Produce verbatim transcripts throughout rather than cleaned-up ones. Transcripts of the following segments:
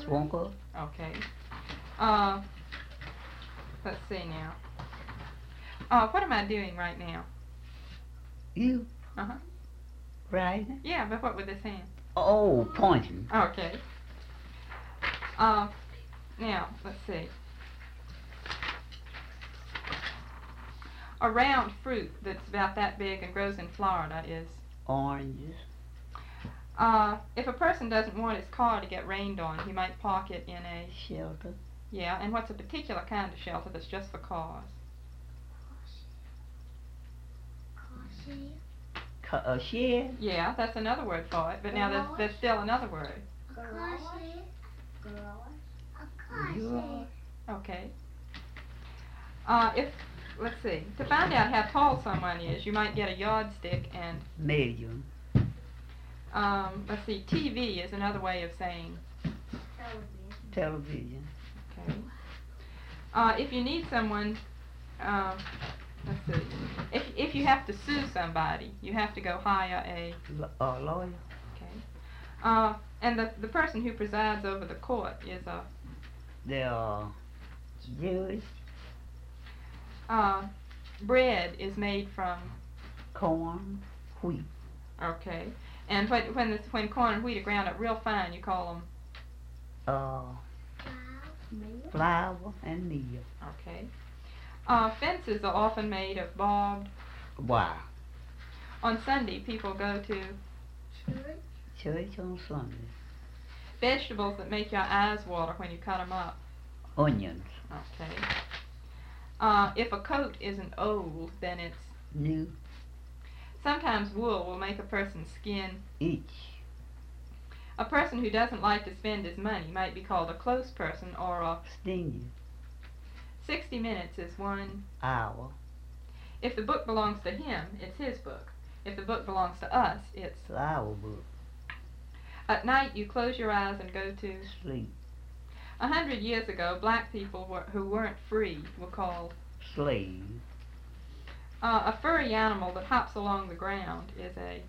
Swonker. Okay. Uh, let's see now. Uh, what am I doing right now? You. Uh-huh. Right. Yeah, but what with this hand? Oh, pointing. Okay. Uh, now, let's see. A round fruit that's about that big and grows in Florida is? Oranges. Uh, if a person doesn't want his car to get rained on, he might park it in a... Shelter. Yeah, and what's a particular kind of shelter that's just for cars? Ca- a shed. Yeah, that's another word for it, but now there's, there's still another word. Garage. Okay. Uh, if, let's see, to find out how tall someone is, you might get a yardstick and, Medium. um, let's see, T V is another way of saying. Television. Okay. Uh, if you need someone, um, let's see, if, if you have to sue somebody, you have to go hire a, L- a lawyer. okay. Uh, and the, the person who presides over the court is a, They are Jewish. uh, bread is made from, Corn. Wheat. okay. And when, when, the, when corn and wheat are ground up real fine, you call them, Uh, flour and meal. okay. Uh, fences are often made of barbed. Why? On Sunday, people go to Church on Sunday. vegetables that make your eyes water when you cut them up. Onions. Okay. Uh, if a coat isn't old, then it's... New. Sometimes wool will make a person's skin... Each. A person who doesn't like to spend his money might be called a close person or a... Stingy. Sixty minutes is one... Hour. If the book belongs to him, it's his book. If the book belongs to us, it's... It's our book. At night, you close your eyes and go to... Sleep. A hundred years ago, black people were, who weren't free were called... Slave. Uh, a furry animal that hops along the ground is a...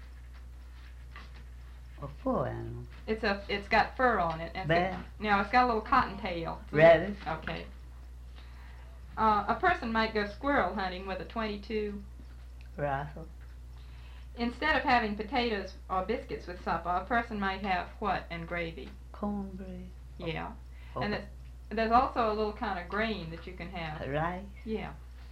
A fur animal. It's a. It's got fur on it. And Bear. So, no, it's got a little cottontail. Rabbit. Okay. Uh, a person might go squirrel hunting with a twenty-two. Rifle. Instead of having potatoes or biscuits with supper, a person might have what and gravy? Cornbread. Yeah. Oh. And there's, there's also a little kind of grain that you can have. Rice. Yeah.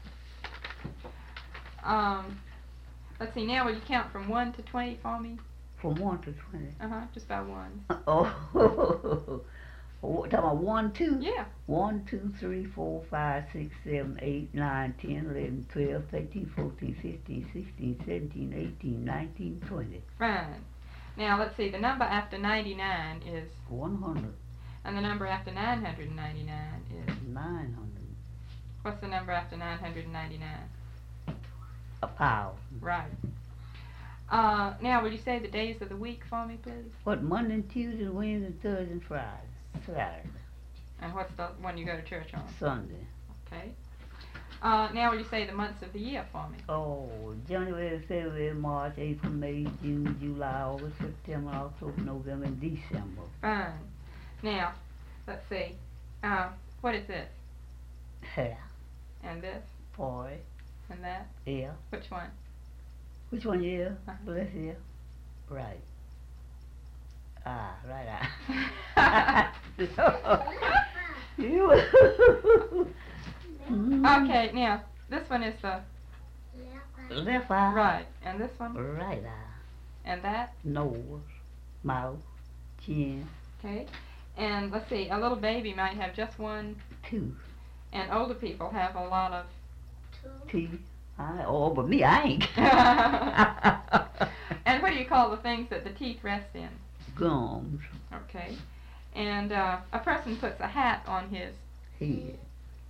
Um, let's see. Now, will you count from one to twenty for me? From one to twenty. Uh huh. Just by ones. Oh. What, talking about one, two? Yeah. One, two, three, four, five, six, seven, eight, nine, ten, eleven, twelve, thirteen, fourteen, fifteen, sixteen, seventeen, eighteen, nineteen, twenty. Fine. Now let's see. The number after ninety-nine is, One hundred. and the number after nine hundred ninety-nine is. Nine hundred. What's the number after nine hundred ninety-nine? A pound. Right. Uh, now, will you say the days of the week for me, please? What, Monday, Tuesday, Wednesday, Thursday, and Friday? Saturday. And what's the one you go to church on? Sunday. Okay. Uh, now, will you say the months of the year for me? Oh, January, February, March, April, May, June, July, August, September, October, November, and December. Fine. Now, let's see. Uh, what is this? Hair. And this? Boy. And that? Ear. Which one? Which one, yeah? Uh-huh. Left ear. Right. Ah, right eye. You. Okay, now, this one is the... Left eye. Right. And this one? Right eye. And that? Nose. Mouth. Chin. Okay. And let's see, a little baby might have just one, Tooth. and older people have a lot of... Teeth. I, oh, but me, I ain't. And what do you call the things that the teeth rest in? Gums. Okay. And uh, a person puts a hat on his... Head.